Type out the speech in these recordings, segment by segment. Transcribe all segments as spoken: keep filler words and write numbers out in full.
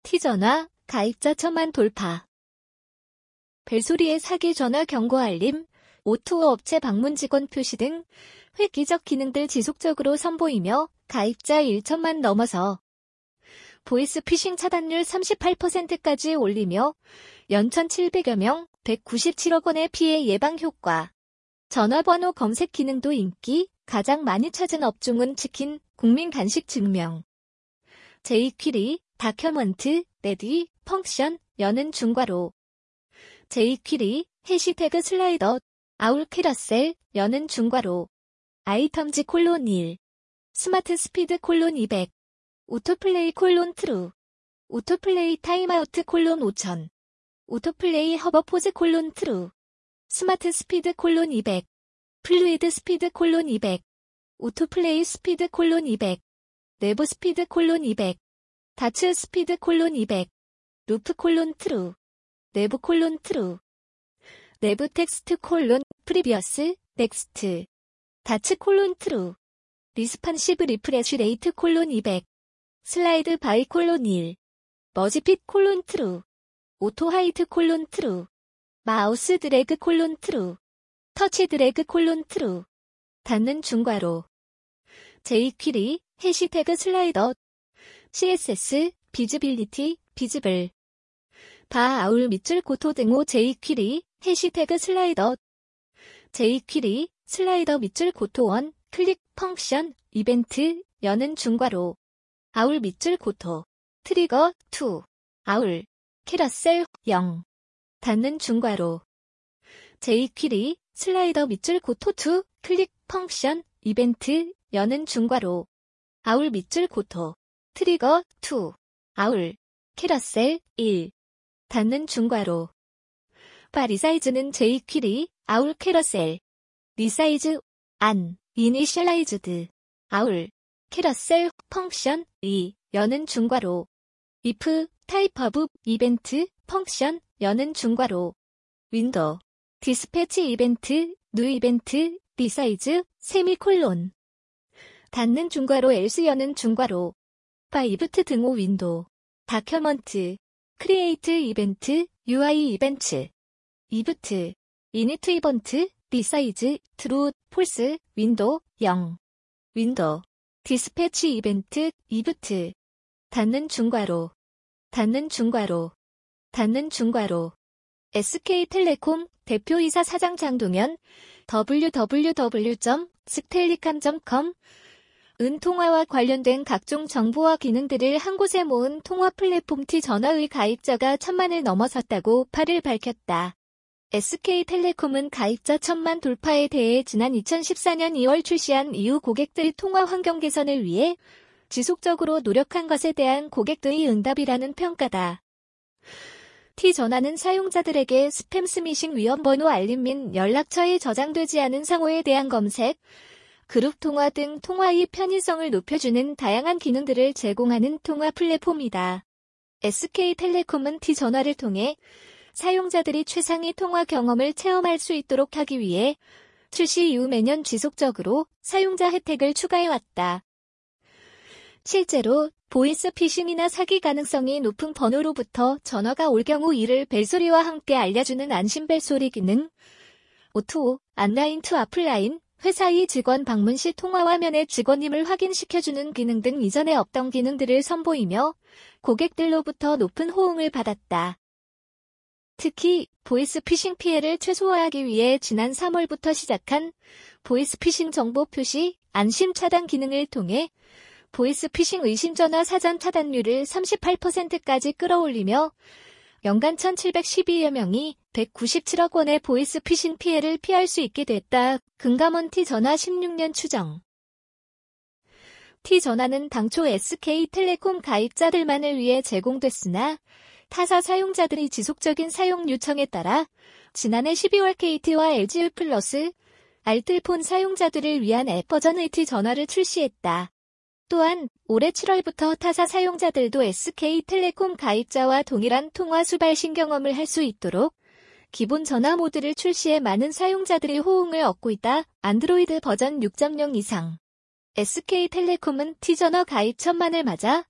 T전화, 가입자 천만 돌파. 벨소리의 사기 전화 경고 알림, 오토 업체 방문 직원 표시 등 획기적 기능들 지속적으로 선보이며 가입자 천만 넘어서 보이스 피싱 차단율 삼십팔 퍼센트까지 올리며 연 천칠백여 명, 백구십칠억 원의 피해 예방 효과. 전화번호 검색 기능도 인기, 가장 많이 찾은 업종은 치킨, 국민 간식 증명. 제이퀴리, 다큐먼트, 레디, 펑션, 여는 중괄호. 제이퀴리, 해시태그 슬라이더, 아울 캐러셀, 여는 중괄호. 아이텀즈 콜론 일. 스마트 스피드 콜론 이백. 오토플레이 콜론 트루. 오토플레이 타임아우트 콜론 오천. 오토플레이 허버포즈 콜론 트루. 스마트 스피드 콜론 이백. 플루이드 스피드 콜론 이백. 오토플레이 스피드 콜론 이백. 내부 스피드 콜론 이백. 다츠 스피드 콜론 이백. 루프 콜론 트루. 내부 콜론 트루. 내부 텍스트 콜론 프리비어스 넥스트. 다츠 콜론 트루. 리스판시브 리프레쉬 레이트 콜론 이백. 슬라이드 바이 콜론 일. 머지핏 콜론 트루. 오토 하이트 콜론 트루. 마우스 드래그 콜론 트루. 터치 드래그 콜론 트루. 닫는 중괄호. 제이퀴리, 해시태그 슬라이더. 씨에스에스, 비즈빌리티, 비즈블. 바 아울 밑줄 고토 등호 제이퀴리, 해시태그 슬라이더. 제이퀴리, 슬라이더 밑줄 고토 원, 클릭, 펑션, 이벤트, 여는 중괄호. 아울 밑줄 고토. 트리거, 이. 아울. 캐러셀, 영. 닫는 중괄호. 제이퀴리, 슬라이더 밑줄 고토 이, 클릭, 펑션, 이벤트, 여는 중괄호. 아울 밑줄 고토. 트리거, 이. 아울. 캐러셀, 일. 닫는 중괄호. 바 리사이즈는 제이퀴리, 아울 캐러셀. 리사이즈, 안, 이니셜라이즈드. 아울. 캐러셀, 펑션, 이, 여는 중괄호. if, 타입 오브, 이벤트, 펑션, 여는 중괄호. 윈도우. 디스패치 이벤트, 뉴 이벤트, 리사이즈, 세미콜론. 닫는 중괄호 else 여는 중괄호. 바 이브트 등호 윈도우. 다큐먼트. 크리에이트 이벤트, 유아이 이벤트. 이브트. 이니트 이벤트, 리사이즈, 트루, 폴스, 윈도우, 영. 윈도우. 디스패치 이벤트, 이브트. 닫는 중괄호. 닫는 중괄호. 닫는 중괄호. 에스케이텔레콤 대표이사 사장 장동현 더블유 더블유 더블유 점 스텔리캄 점 컴 은 통화와 관련된 각종 정보와 기능들을 한 곳에 모은 통화 플랫폼 T전화의 가입자가 천만을 넘어섰다고 팔일 밝혔다. 에스케이텔레콤은 가입자 천만 돌파에 대해 지난 이천십사년 이월 출시한 이후 고객들 통화 환경 개선을 위해 지속적으로 노력한 것에 대한 고객들의 응답이라는 평가다. T전화는 사용자들에게 스팸 스미싱 위험 번호 알림 및 연락처에 저장되지 않은 상호에 대한 검색, 그룹 통화 등 통화의 편의성을 높여주는 다양한 기능들을 제공하는 통화 플랫폼이다. 에스케이텔레콤은 T전화를 통해 사용자들이 최상의 통화 경험을 체험할 수 있도록 하기 위해 출시 이후 매년 지속적으로 사용자 혜택을 추가해왔다. 실제로 보이스 피싱이나 사기 가능성이 높은 번호로부터 전화가 올 경우 이를 벨소리와 함께 알려주는 안심 벨소리 기능, 오토, 안라인 투 아플라인, 회사의 직원 방문 시 통화 화면에 직원임을 확인시켜주는 기능 등 이전에 없던 기능들을 선보이며 고객들로부터 높은 호응을 받았다. 특히 보이스 피싱 피해를 최소화하기 위해 지난 삼월부터 시작한 보이스 피싱 정보 표시, 안심 차단 기능을 통해 보이스 피싱 의심 전화 사전 차단율을 삼십팔 퍼센트까지 끌어올리며 연간 천칠백십이여 명이 백구십칠억 원의 보이스 피싱 피해를 피할 수 있게 됐다. 금감원 T전화 십육년 추정. T전화는 당초 에스케이텔레콤 가입자들만을 위해 제공됐으나 타사 사용자들의 지속적인 사용 요청에 따라 지난해 십이월 케이티와 엘지유 플러스, 알뜰폰 사용자들을 위한 앱 버전의 T전화를 출시했다. 또한 올해 칠월부터 타사 사용자들도 에스케이텔레콤 가입자와 동일한 통화 수발신 경험을 할 수 있도록 기본 전화 모드를 출시해 많은 사용자들의 호응을 얻고 있다. 안드로이드 버전 육 점 영 이상. 에스케이텔레콤은 T전화 가입 천만을 맞아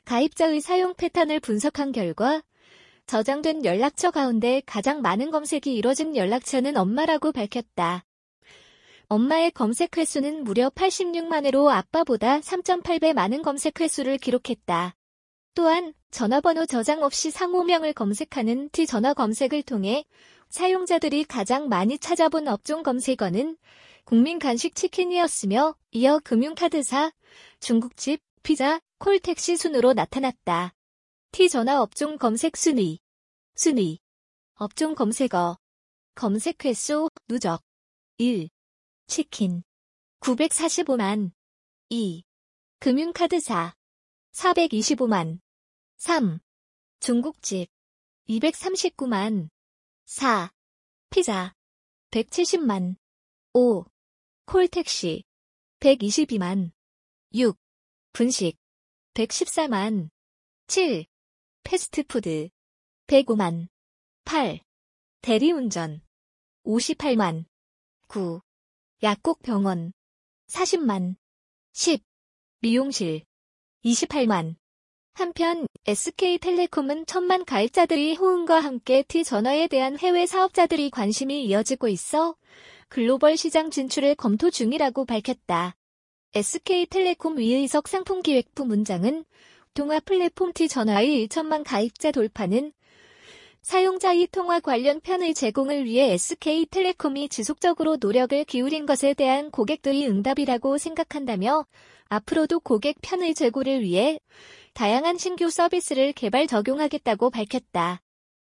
가입자의 사용 패턴을 분석한 결과 저장된 연락처 가운데 가장 많은 검색이 이뤄진 연락처는 엄마라고 밝혔다. 엄마의 검색 횟수는 무려 팔십육만 회로 아빠보다 삼 점 팔 배 많은 검색 횟수를 기록했다. 또한 전화번호 저장 없이 상호명을 검색하는 T전화 검색을 통해 사용자들이 가장 많이 찾아본 업종 검색어는 국민 간식 치킨이었으며 이어 금융카드사, 중국집, 피자, 콜택시 순으로 나타났다. T전화 업종 검색 순위. 순위. 업종 검색어. 검색 횟수, 누적. 일. 치킨. 구백사십오만. 이. 금융카드사. 사백이십오만. 삼. 중국집. 이백삼십구만. 사. 피자. 백칠십만. 오. 콜택시. 백이십이만. 육. 분식. 백십사만. 칠. 패스트푸드. 백오만. 팔. 대리운전. 오십팔만. 구. 약국병원. 사십만. 십. 미용실. 이십팔만. 한편 에스케이텔레콤은 천만 가입자들이 호응과 함께 T전화에 대한 해외 사업자들이 관심이 이어지고 있어 글로벌 시장 진출을 검토 중이라고 밝혔다. 에스케이텔레콤 위의석 상품기획부 문장은 통화 플랫폼 T전화의 일천만 가입자 돌파는 사용자의 통화 관련 편의 제공을 위해 에스케이텔레콤이 지속적으로 노력을 기울인 것에 대한 고객들의 응답이라고 생각한다며 앞으로도 고객 편의 제고를 위해 다양한 신규 서비스를 개발 적용하겠다고 밝혔다.